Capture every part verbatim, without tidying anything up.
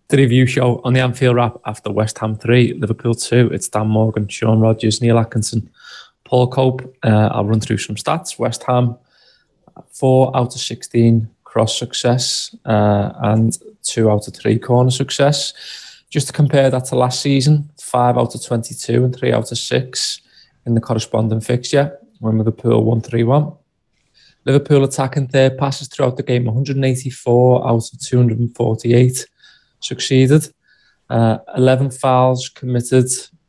The review show on the Anfield Wrap after West Ham three, Liverpool two. It's Dan Morgan, Sean Rogers, Neil Atkinson, Paul Cope. Uh, I'll run through some stats. West Ham, four out of sixteen cross success uh, and two out of three corner success. Just to compare that to last season, five out of twenty-two and three out of six in the corresponding fixture when Liverpool won three one. Liverpool attacking third passes throughout the game, one hundred eighty-four out of two hundred forty-eight. Succeeded. Uh, eleven fouls committed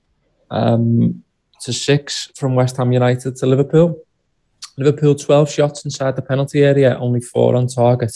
um, to six from West Ham United to Liverpool. Liverpool twelve shots inside the penalty area, only four on target.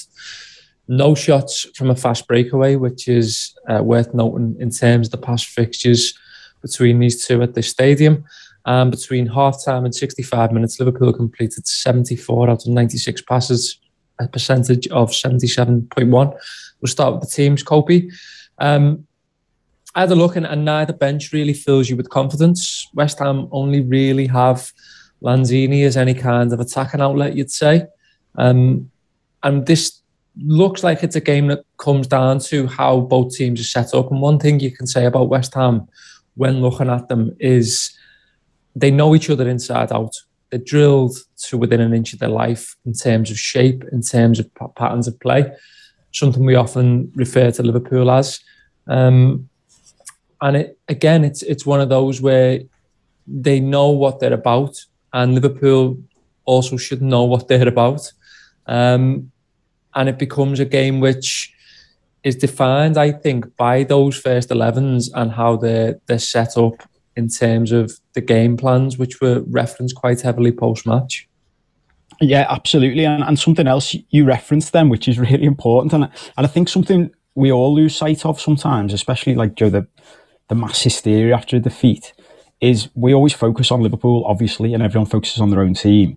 No shots from a fast breakaway, which is uh, worth noting in terms of the past fixtures between these two at this stadium. Um, between half-time and sixty-five minutes, Liverpool completed seventy-four out of ninety-six passes, a percentage of seventy-seven point one. We'll start with the teams, Copey. Um, I had a look, and, and neither bench really fills you with confidence. West Ham only really have Lanzini as any kind of attacking outlet, you'd say. Um, and this looks like it's a game that comes down to how both teams are set up. And one thing you can say about West Ham when looking at them is they know each other inside out. They're drilled to within an inch of their life in terms of shape, in terms of p- patterns of play. Something we often refer to Liverpool as. Um, and it, again, it's it's one of those where they know what they're about, and Liverpool also should know what they're about. Um, and it becomes a game which is defined, I think, by those first elevens and how they're, they're set up in terms of the game plans, which were referenced quite heavily post-match. Yeah, absolutely. And, and something else you referenced them, which is really important. And, and I think something we all lose sight of sometimes, especially like Joe, the, the mass hysteria after a defeat, is we always focus on Liverpool, obviously, and everyone focuses on their own team.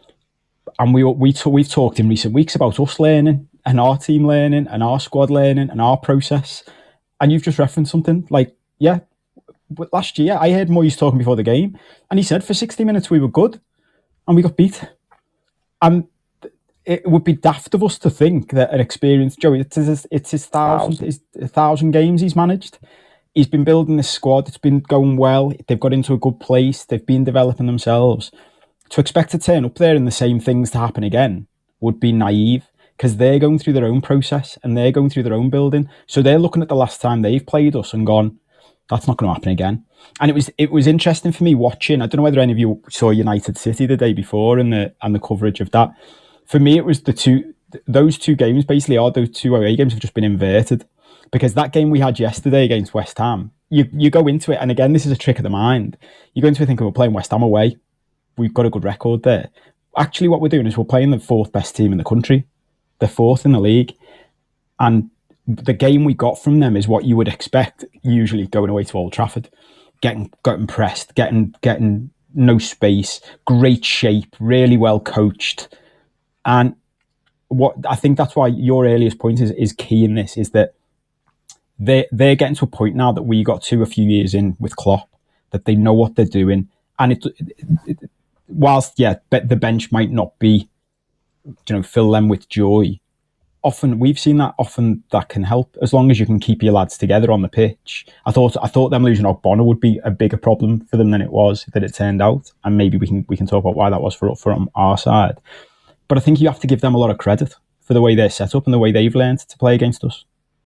And we, we t- we've talked in recent weeks about us learning and our team learning and our squad learning and our process. And you've just referenced something like, yeah, but last year I heard Moyes talking before the game, and he said for sixty minutes we were good and we got beat. And it would be daft of us to think that an experienced Joey, it's his, it's his thousand, his, a thousand games he's managed. He's been building this squad. It's been going well. They've got into a good place. They've been developing themselves. To expect to turn up there and the same things to happen again would be naive, because they're going through their own process and they're going through their own building. So they're looking at the last time they've played us and gone, that's not going to happen again. And it was it was interesting for me watching. I don't know whether any of you saw United City the day before and the and the coverage of that. For me, it was the two those two games basically are those two away games have just been inverted, because that game we had yesterday against West Ham, you you go into it, and again this is a trick of the mind. You go into it thinking we're playing West Ham away. We've got a good record there. Actually, what we're doing is we're playing the fourth best team in the country. They're fourth in the league, and the game we got from them is what you would expect usually going away to Old Trafford, getting getting pressed, getting getting no space, great shape, really well coached. And what I think that's why your earliest point is, is key in this, is that they they're getting to a point now that we got to a few years in with Klopp, that they know what they're doing. And it, it, it whilst yeah, the bench might not be, you know, fill them with joy. Often we've seen that. Often that can help as long as you can keep your lads together on the pitch. I thought I thought them losing Ogbonna would be a bigger problem for them than it was that it turned out, and maybe we can we can talk about why that was for from our side. But I think you have to give them a lot of credit for the way they're set up and the way they've learned to play against us.